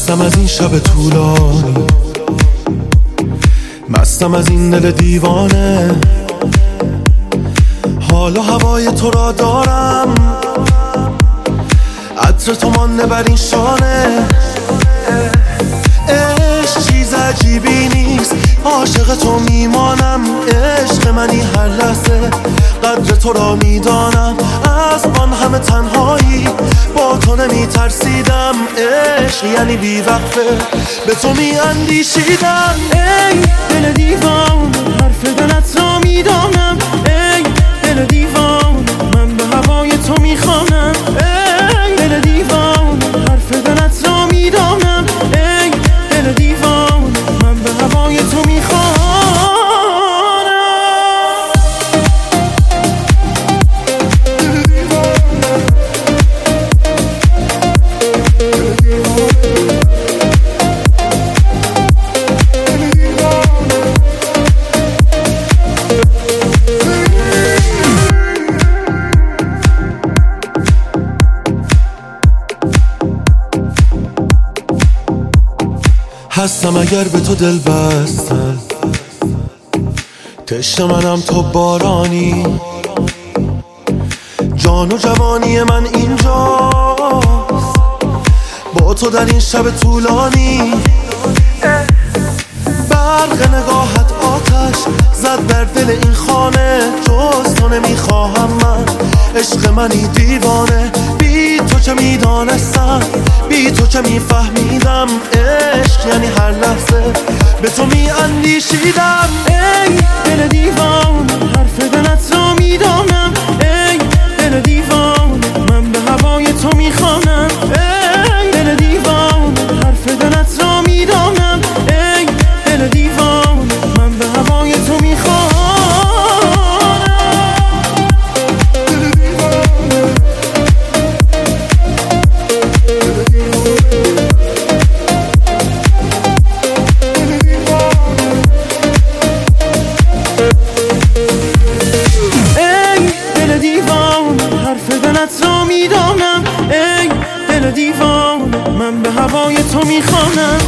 خستم از این شب طولانی، مستم از این دل دیوانه. حال و هوای تو را دارم، عطر تو مانده بر این شانه. عشق چیز عجیبی نیست، عاشق تو میمانم. عشق منی هر لحظه، قدر تو را میدانم. از آن همه تنهایی با تو نمی ترسیدم. عشق یعنی بی وقفه به تو می اندیشیدم. ای دل دیوان، حرف دلت را میدانم. ای دل دیوان، من به هوای تو میخوانم. ای دل دیوان، حرف دلت را میدانم. ای دل دیوان، من به هوای تو میخوانم. هستم اگر به تو دل بستم، تشنه منم تو بارانی. جان و جوانی من اینجاست، با تو در این شب طولانی. برق نگاهت آتش زد در دل این خانه. جز تو نمیخواهم من، عشق منی دیوانه. بی تو چه میدانستم، بی تو چه میفهمیدم. عشق یعنی هر لحظه به تو میاندیشیدم. ای دل دیوان، حرف دلت را میدانم. ای دل دیوان، من به هوای تو میخوانم. ای دل دیوان، حرف دلت را میدانم. ای دل دیوان، من به هوای تو میخوانم. حرف دلت را میدانم. ای دل دیوان، من به هوای تو میخوانم.